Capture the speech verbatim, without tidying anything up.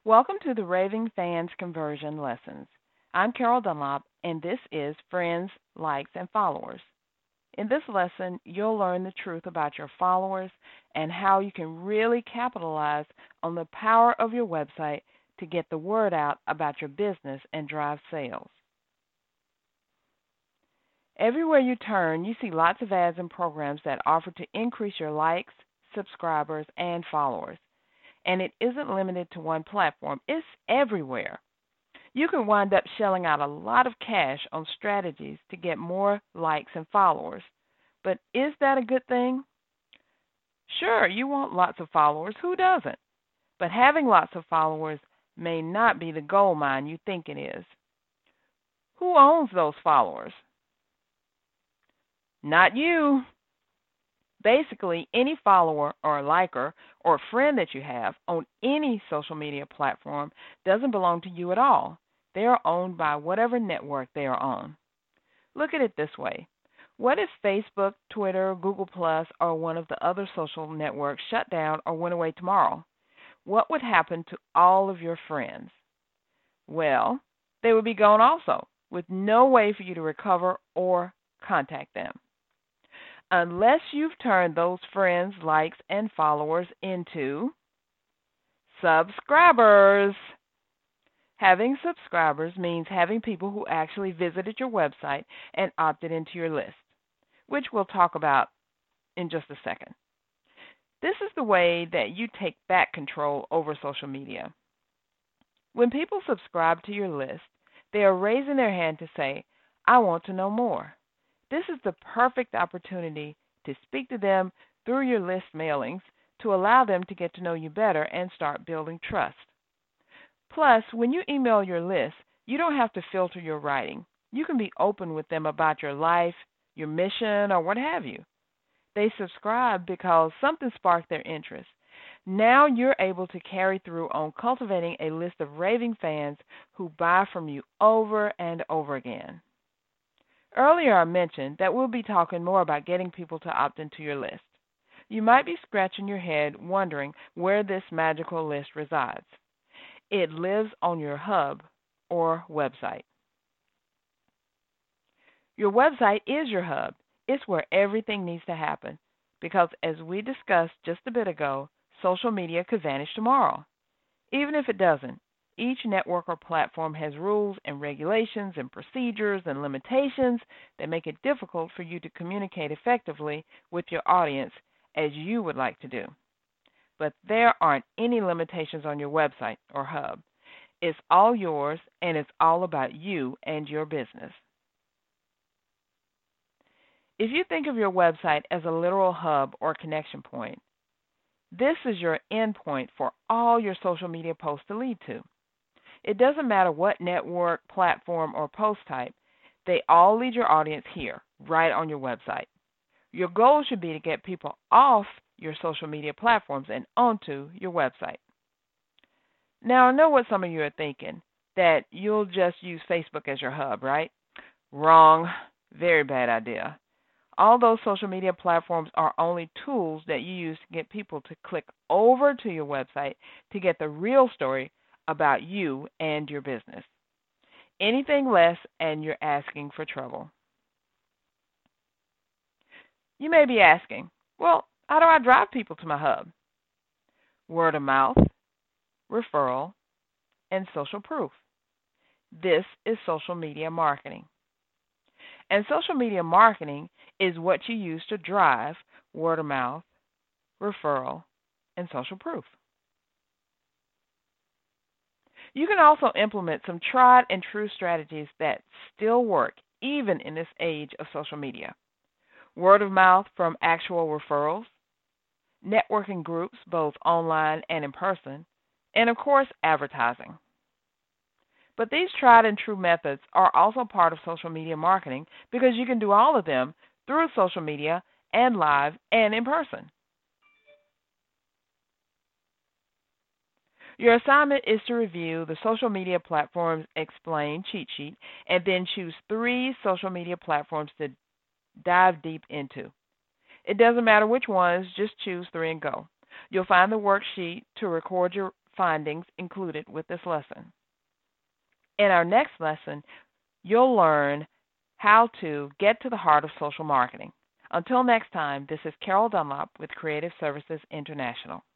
Welcome to the Raving Fans Conversion Lessons. I'm Carol Dunlop, and this is Friends, Likes, and Followers. In this lesson, you'll learn the truth about your followers and how you can really capitalize on the power of your website to get the word out about your business and drive sales. Everywhere you turn, you see lots of ads and programs that offer to increase your likes, subscribers, and followers. And it isn't limited to one platform, it's everywhere. You can wind up shelling out a lot of cash on strategies to get more likes and followers. But is that a good thing? Sure, you want lots of followers. Who doesn't? But having lots of followers may not be the gold mine you think it is. Who owns those followers? Not you. Basically, any follower or liker or friend that you have on any social media platform doesn't belong to you at all. They are owned by whatever network they are on. Look at it this way. What if Facebook, Twitter, Google Plus, or one of the other social networks shut down or went away tomorrow? What would happen to all of your friends? Well, they would be gone also, with no way for you to recover or contact them. Unless you've turned those friends, likes, and followers into subscribers. Having subscribers means having people who actually visited your website and opted into your list, which we'll talk about in just a second. This is the way that you take back control over social media. When people subscribe to your list, they are raising their hand to say, I want to know more. This is the perfect opportunity to speak to them through your list mailings to allow them to get to know you better and start building trust. Plus, when you email your list, you don't have to filter your writing. You can be open with them about your life, your mission, or what have you. They subscribe because something sparked their interest. Now you're able to carry through on cultivating a list of raving fans who buy from you over and over again. Earlier I mentioned that we'll be talking more about getting people to opt into your list. You might be scratching your head wondering where this magical list resides. It lives on your hub or website. Your website is your hub. It's where everything needs to happen because, as we discussed just a bit ago, social media could vanish tomorrow. Even if it doesn't, each network or platform has rules and regulations and procedures and limitations that make it difficult for you to communicate effectively with your audience as you would like to do. But there aren't any limitations on your website or hub. It's all yours, and it's all about you and your business. If you think of your website as a literal hub or connection point, this is your endpoint for all your social media posts to lead to. It doesn't matter what network, platform, or post type, they all lead your audience here, right on your website. Your goal should be to get people off your social media platforms and onto your website. Now, I know what some of you are thinking, that you'll just use Facebook as your hub, right? Wrong. Very bad idea. All those social media platforms are only tools that you use to get people to click over to your website to get the real story about you and your business. Anything less, and you're asking for trouble. You may be asking, well, how do I drive people to my hub? Word of mouth, referral, and social proof. This is social media marketing. And social media marketing is what you use to drive word of mouth, referral, and social proof. You can also implement some tried and true strategies that still work even in this age of social media. Word of mouth from actual referrals, networking groups both online and in person, and of course advertising. But these tried and true methods are also part of social media marketing because you can do all of them through social media and live and in person. Your assignment is to review the social media platforms explained cheat sheet and then choose three social media platforms to dive deep into. It doesn't matter which ones, just choose three and go. You'll find the worksheet to record your findings included with this lesson. In our next lesson, you'll learn how to get to the heart of social marketing. Until next time, this is Carol Dunlop with Creative Services International.